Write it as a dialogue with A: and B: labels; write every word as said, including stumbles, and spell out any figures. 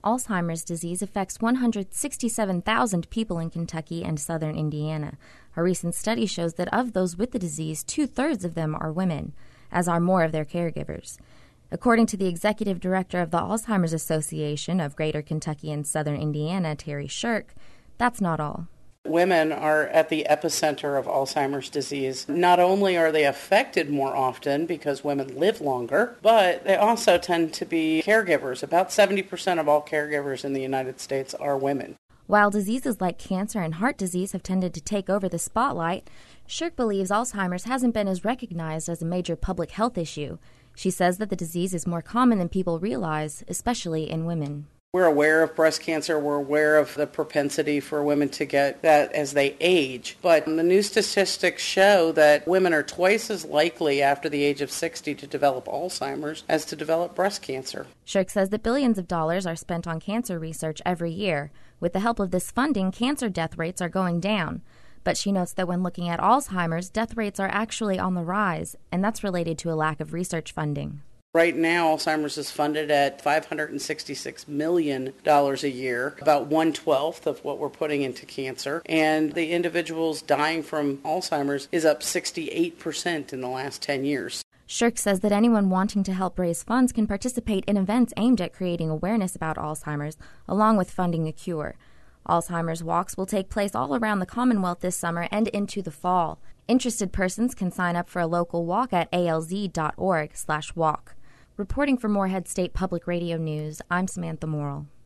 A: Alzheimer's disease affects one hundred sixty-seven thousand people in Kentucky and southern Indiana. A recent study shows that of those with the disease, two-thirds of them are women, as are more of their caregivers. According to the executive director of the Alzheimer's Association of Greater Kentucky and southern Indiana, Terry Shirk, that's not all.
B: Women are at the epicenter of Alzheimer's disease. Not only are they affected more often because women live longer, but they also tend to be caregivers. About seventy percent of all caregivers in the United States are women.
A: While diseases like cancer and heart disease have tended to take over the spotlight, Shirk believes Alzheimer's hasn't been as recognized as a major public health issue. She says that the disease is more common than people realize, especially in women.
B: We're aware of breast cancer. We're aware of the propensity for women to get that as they age. But the new statistics show that women are twice as likely after the age of sixty to develop Alzheimer's as to develop breast cancer.
A: Shirk says that billions of dollars are spent on cancer research every year. With the help of this funding, cancer death rates are going down. But she notes that when looking at Alzheimer's, death rates are actually on the rise, and that's related to a lack of research funding.
B: Right now, Alzheimer's is funded at five hundred sixty-six million dollars a year, about one-twelfth of what we're putting into cancer. And the individuals dying from Alzheimer's is up sixty-eight percent in the last ten years.
A: Shirk says that anyone wanting to help raise funds can participate in events aimed at creating awareness about Alzheimer's, along with funding a cure. Alzheimer's walks will take place all around the Commonwealth this summer and into the fall. Interested persons can sign up for a local walk at alz.org slash walk. Reporting for Morehead State Public Radio News, I'm Samantha Morrill.